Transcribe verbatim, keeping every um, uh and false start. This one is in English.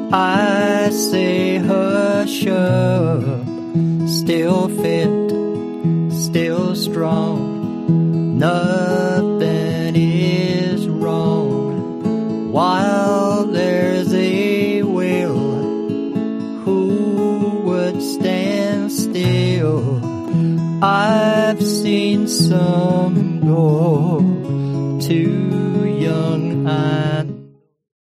I say hush up, still fit, still strong, nothing is wrong. While there's a will, who would stand still? I've seen some go too young, I